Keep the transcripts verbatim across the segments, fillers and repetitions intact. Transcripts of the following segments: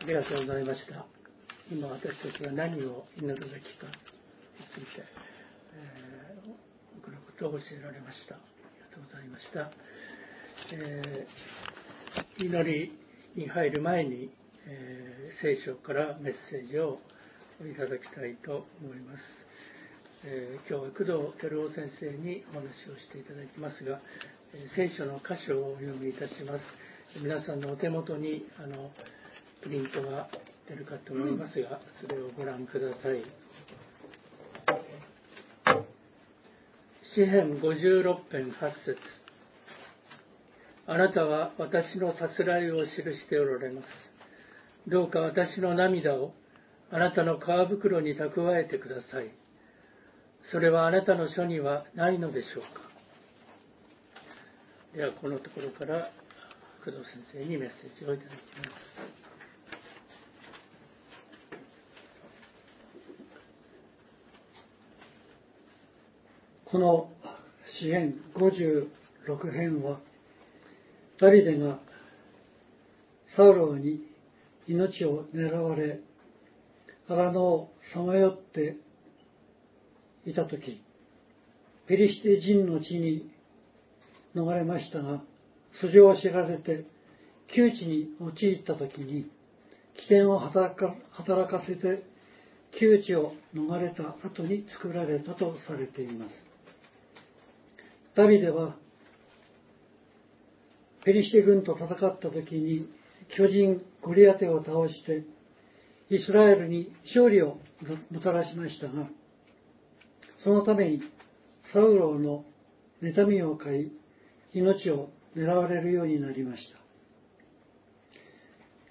ありがとうございました。今私たちは何を祈るべきかについて、えー、多くのことを教えられました。ありがとうございました。えー、祈りに入る前に、えー、聖書からメッセージをいただきたいと思います。えー、今日は工藤照夫先生にお話をしていただきますが、えー、聖書の箇所をお読みいたします。皆さんのお手元にあのプリントが出るかと思いますが、それをご覧ください。詩編ごじゅうろく編はち節。あなたは私のさすらいを記しておられます。どうか私の涙をあなたの皮袋に蓄えてください。それはあなたの書にはないのでしょうか。ではこのところから工藤先生にメッセージをいただきます。 この詩編ごじゅうろく編は、ダビデがサウロに命を狙われ、荒野をさまよっていたとき、ペリシテ人の地に逃れましたが、素性を知られて窮地に陥ったときに、起点を働か、働かせて窮地を逃れた後に作られたとされています。ダビデはペリシテ軍と戦ったときに巨人ゴリアテを倒してイスラエルに勝利をもたらしましたが、そのためにサウロの妬みを買い、命を狙われるようになりました。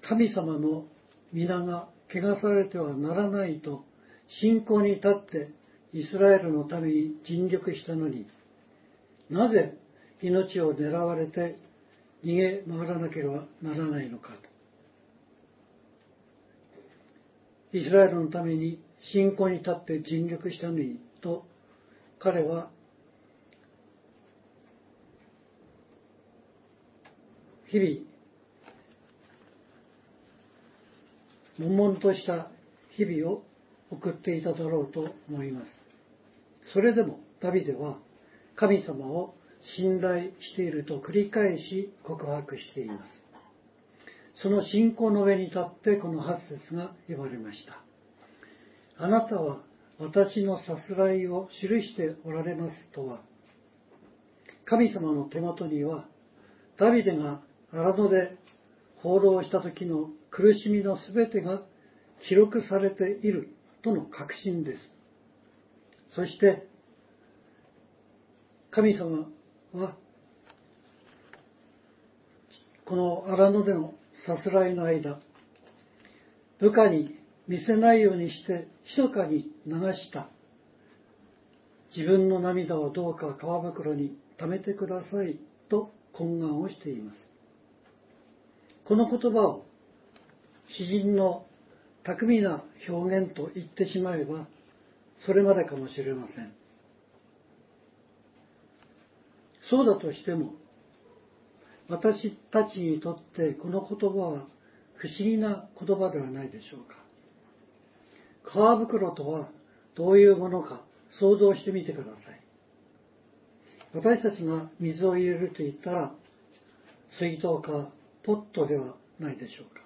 神様の皆が汚されてはならないと信仰に立ってイスラエルのために尽力したのに、なぜ命を狙われて逃げ回らなければならないのかと。イスラエルのために信仰に立って尽力したのにと、彼は日々悶々とした日々を送っていただろうと思います。それでもダビデは神様を信頼していると繰り返し告白しています。その信仰の上に立ってこのはち節が言われました。あなたは私のさすらいを記しておられますとは、神様の手元にはダビデが荒野で放浪した時の苦しみのすべてが記録されているとの確信です。そして神様はこの荒野でのさすらいの間、部下に見せないようにして密かに流した自分の涙をどうか皮袋に溜めてくださいと懇願をしています。この言葉を詩人の巧みな表現と言ってしまえばそれまでかもしれません。そうだとしても、私たちにとってこの言葉は不思議な言葉ではないでしょうか。皮袋とはどういうものか想像してみてください。私たちが水を入れると言ったら水筒かポットではないでしょうか。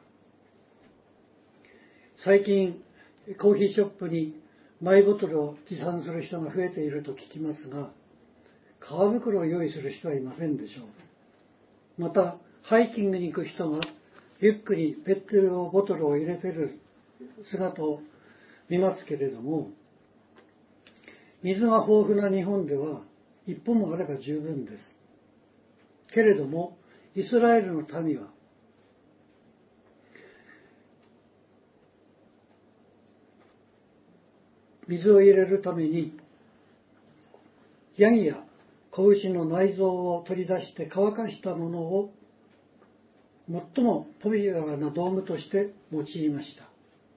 最近コーヒーショップにマイボトルを持参する人が増えていると聞きますが、皮袋を用意する人はいませんでしょう。またハイキングに行く人がリュックにペットボトルを入れている姿を見ますけれども、水が豊富な日本では一本もあれば十分です。けれどもイスラエルの民は水を入れるためにヤギや子牛の内臓を取り出して乾かしたものを最もポピュラーな道具として用いました。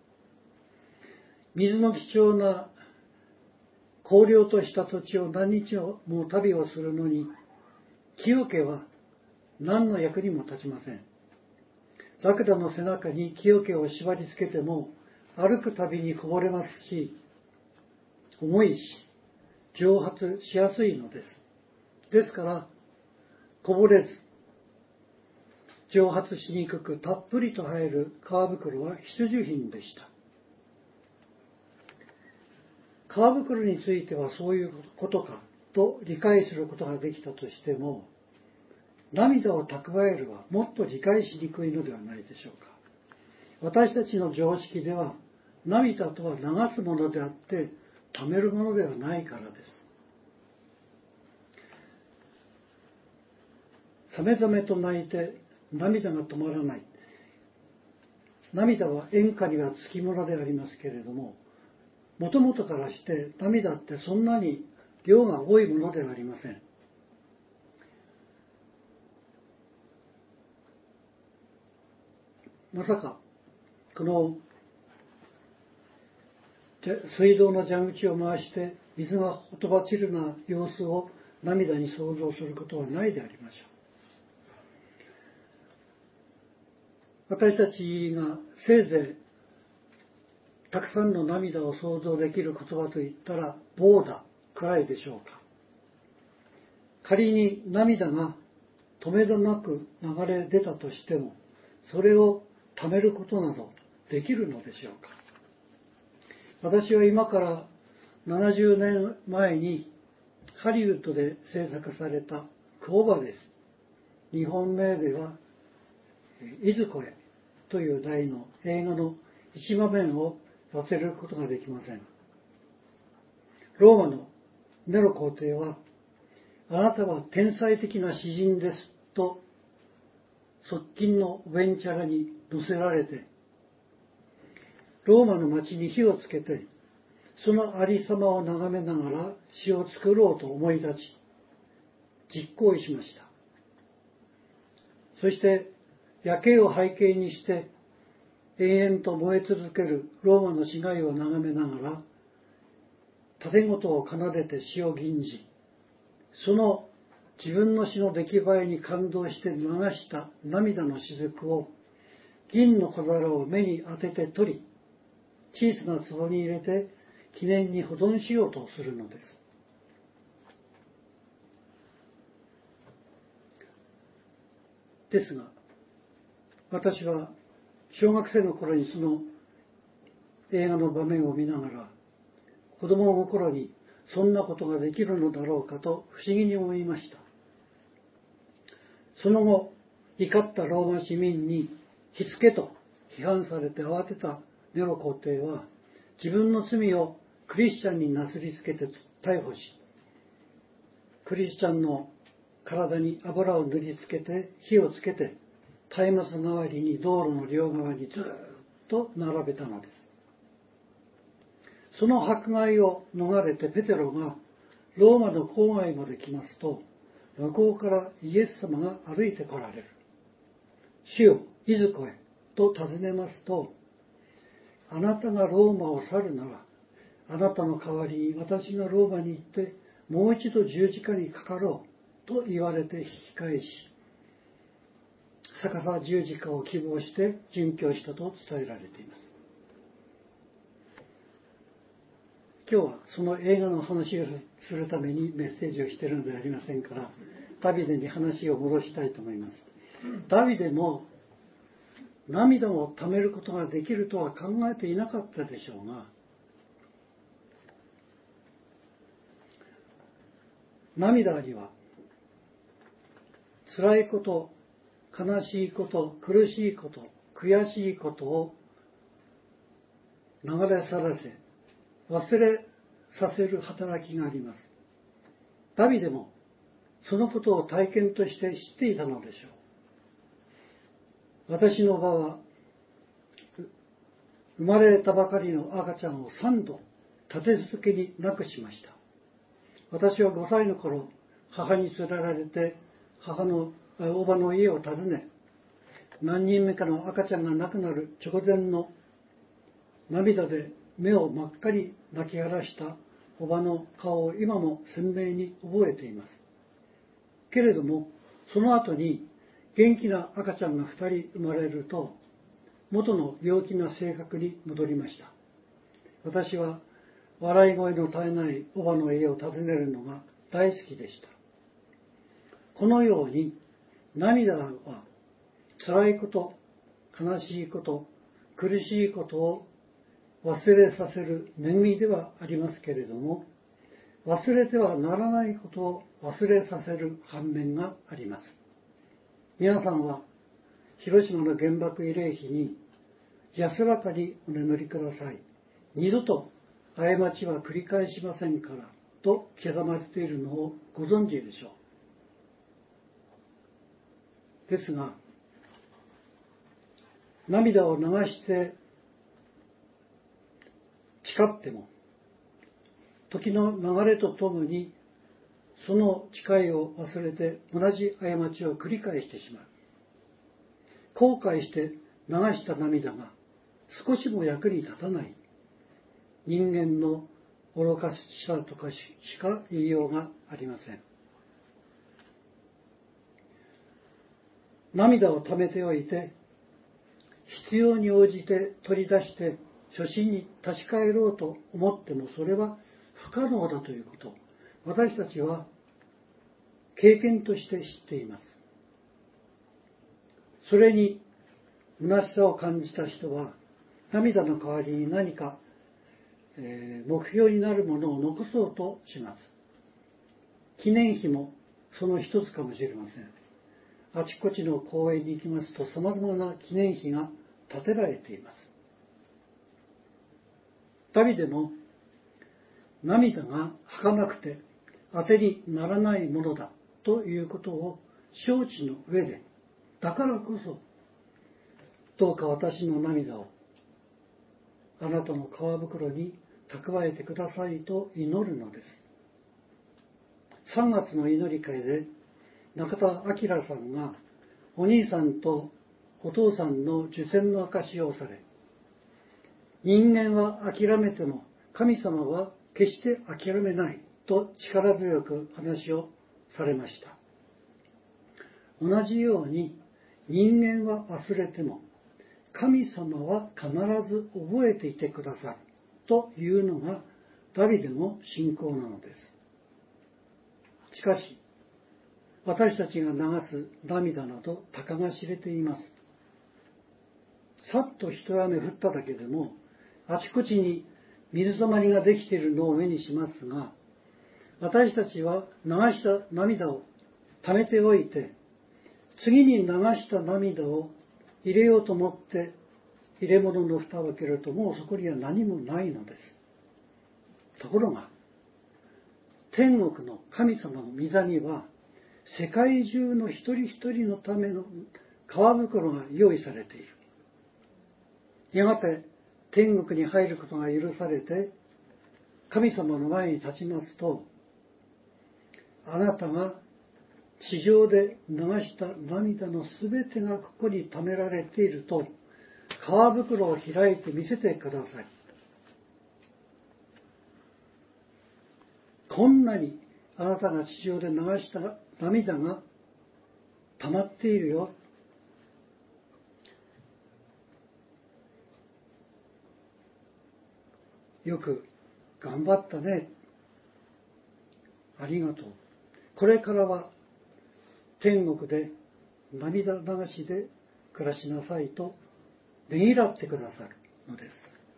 水の貴重な荒涼とした土地を何日も旅をするのに木桶は何の役にも立ちません。 ラクダの背中に木桶を縛り付けても歩くたびにこぼれますし、重いし蒸発しやすいのです。ですからこぼれず蒸発しにくくたっぷりと入る皮袋は必需品でした。皮袋についてはそういうことかと理解することができたとしても、涙を蓄えるはもっと理解しにくいのではないでしょうか。私たちの常識では涙とは流すものであって溜めるものではないからです。さめざめと泣いて涙が止まらない。涙は演歌にはつきものでありますけれども、もともとからして涙ってそんなに量が多いものではありません。まさかこの水道の蛇口を回して水がほとば散るような様子を涙に想像することはないでありましょう。私たちがせいぜいたくさんの涙を想像できる言葉といったらボーダくらいでしょうか。仮に涙が止めどなく流れ出たとしても、それをためることなどできるのでしょうか。私は今からななじゅうねんまえにハリウッドで制作されたクオバです。日本名ではいずこへという題の映画の一場面を忘れることができません。ローマのネロ皇帝は、あなたは天才的な詩人ですと側近の上んちゃらに乗せられて、ローマの町に火をつけて、そのありさまを眺めながら詩を作ろうと思い立ち、実行しました。そして夜景を背景にして延々と燃え続けるローマの市街を眺めながら、盾事を奏でて詩を吟じ、その自分の詩の出来栄えに感動して流した涙の雫を銀の小皿を目に当てて取り、小さな壺に入れて記念に保存しようとするのです。ですが、私は小学生の頃にその映画の場面を見ながら、子供の頃にそんなことができるのだろうかと不思議に思いました。その後、怒ったローマ市民に火付けと批判されて慌てたネロ皇帝は、自分の罪をクリスチャンになすりつけて逮捕し、クリスチャンの体に油を塗りつけて火をつけて、松明代わりに道路の両側にずっと並べたのです。その迫害を逃れてペテロがローマの郊外まで来ますと、向こうからイエス様が歩いて来られる。主よ、いずこへと尋ねますと、あなたがローマを去るなら、あなたの代わりに私がローマに行ってもう一度十字架にかかろうと言われて引き返し、逆さ十字架を希望して殉教したと伝えられています。今日はその映画の話をするためにメッセージをしているのではありませんから、ダビデに話を戻したいと思います。ダビデも涙をためることができるとは考えていなかったでしょうが、涙には辛いこと、悲しいこと、苦しいこと、悔しいことを流れ去らせ、忘れさせる働きがあります。ダビデもそのことを体験として知っていたのでしょう。私の場は生まれたばかりの赤ちゃんを三度立て続けに亡くしました。私はごさいの頃、母に連れられて母のおばの家を訪ね、何人目かの赤ちゃんが亡くなる直前の涙で目を真っ赤に泣き晴らしたおばの顔を今も鮮明に覚えています。けれどもその後に元気な赤ちゃんがふたり生まれると、元の陽気な性格に戻りました。私は笑い声の絶えないおばの家を訪ねるのが大好きでした。このように涙は辛いこと、悲しいこと、苦しいことを忘れさせる恵みではありますけれども、忘れてはならないことを忘れさせる反面があります。皆さんは広島の原爆慰霊碑に安らかにお眠りください。二度と過ちは繰り返しませんからと刻まれているのをご存知でしょう。ですが、涙を流して誓っても、時の流れとともにその誓いを忘れて同じ過ちを繰り返してしまう。後悔して流した涙が少しも役に立たない人間の愚かさとかしか言いようがありません。涙をためておいて、必要に応じて取り出して初心に立ち返ろうと思っても、それは不可能だということを私たちは経験として知っています。それに虚しさを感じた人は、涙の代わりに何か、えー、目標になるものを残そうとします。記念碑もその一つかもしれません。あちこちの公園に行きますと、様々な記念碑が建てられています。ダビデも涙が儚くて当てにならないものだということを承知の上で、だからこそどうか私の涙をあなたの皮袋に蓄えてくださいと祈るのです。さんがつの祈り会で中田明さんがお兄さんとお父さんの受洗の証しをされ、人間は諦めても神様は決して諦めないと力強く話をされました。同じように人間は忘れても神様は必ず覚えていてくださるというのがダビデの信仰なのです。しかし私たちが流す涙などたかが知れています。さっと一雨降っただけでもあちこちに水たまりができているのを目にしますが、私たちは流した涙を溜めておいて、次に流した涙を入れようと思って入れ物の蓋を開けると、もうそこには何もないのです。ところが天国の神様の御座には世界中の一人一人のための皮袋が用意されている。やがて天国に入ることが許されて神様の前に立ちますと、あなたが地上で流した涙のすべてがここに貯められていると、皮袋を開いて見せてください。こんなにあなたが地上で流した涙が溜まっているよ。よく頑張ったね。ありがとう。これからは天国で涙流しで暮らしなさいとねぎらってくださるのです。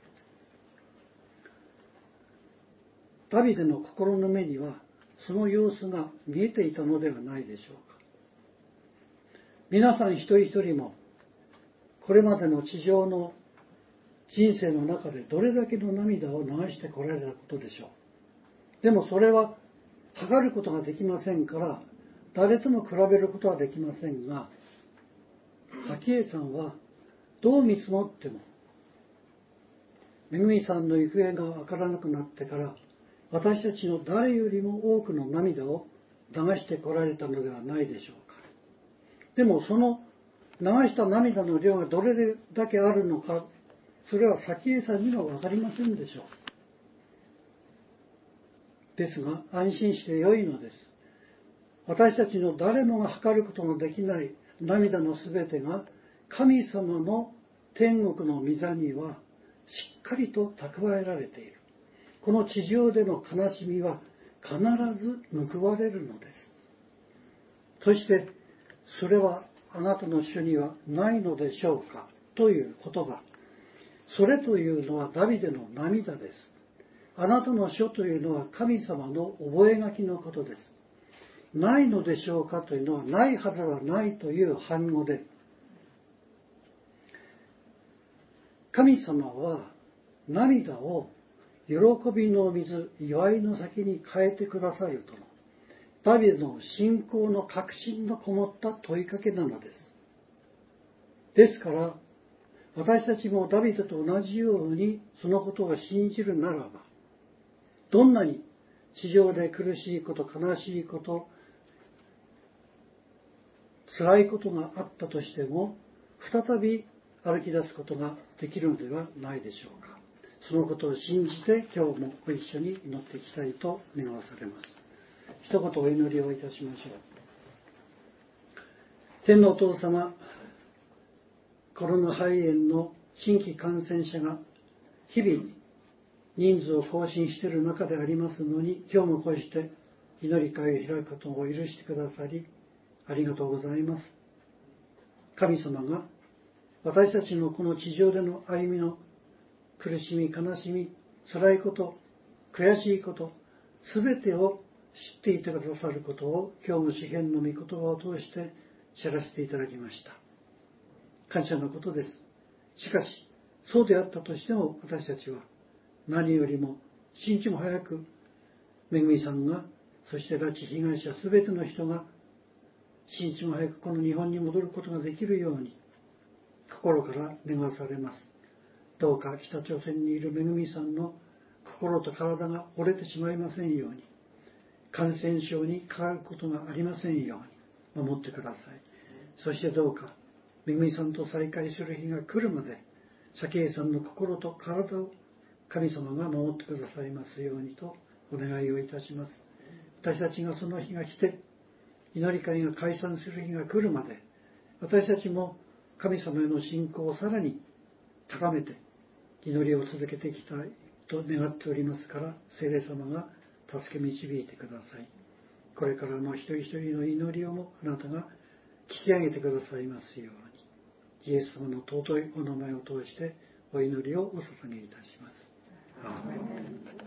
ダビデの心の目にはその様子が見えていたのではないでしょうか。皆さん一人一人もこれまでの地上の人生の中でどれだけの涙を流してこられたことでしょう。でもそれは測ることができませんから、誰とも比べることはできませんが、早紀江さんはどう見積もっても、めぐみさんの行方がわからなくなってから私たちの誰よりも多くの涙を流してこられたのではないでしょうか。でもその流した涙の量がどれだけあるのか、それは早紀江さんには分かりませんでしょう。ですが安心してよいのです。私たちの誰もが測ることのできない涙のすべてが神様の天国の御座にはしっかりと蓄えられている。この地上での悲しみは必ず報われるのです。そしてそれはあなたの主にはないのでしょうかという言葉、それというのはダビデの涙です。あなたの書というのは神様の覚書のことです。ないのでしょうかというのはないはずはないという反語で、神様は涙を喜びの水、祝いの先に変えてくださるとのダビデの信仰の確信のこもった問いかけなのです。ですから私たちもダビデと同じようにそのことを信じるならば、どんなに地上で苦しいこと、悲しいこと、辛いことがあったとしても、再び歩き出すことができるのではないでしょうか。そのことを信じて今日もご一緒に祈っていきたいと願わされます。一言お祈りをいたしましょう。天のお父様、コロナ肺炎の新規感染者が日々人数を更新している中でありますのに、今日もこうして祈り会を開くことを許してくださりありがとうございます。神様が私たちのこの地上での歩みの苦しみ、悲しみ、辛いこと、悔しいこと、すべてを知っていてくださることを今日の詩篇の御言葉を通して知らせていただきました。感謝のことです。しかしそうであったとしても、私たちは何よりも一日も早くめぐみさんが、そして拉致被害者すべての人が一日も早くこの日本に戻ることができるように心から願わされます。どうか北朝鮮にいるめぐみさんの心と体が折れてしまいませんように、感染症にかかることがありませんように守ってください。そしてどうかめぐみさんと再会する日が来るまで、早紀江さんの心と体を神様が守ってくださいますようにとお願いをいたします。私たちがその日が来て、祈り会が解散する日が来るまで、私たちも神様への信仰をさらに高めて祈りを続けていきたいと願っておりますから、聖霊様が助け導いてください。これからの一人一人の祈りをもあなたが聞き上げてくださいますように、イエス様の尊いお名前を通してお祈りをお捧げいたします。アーメン。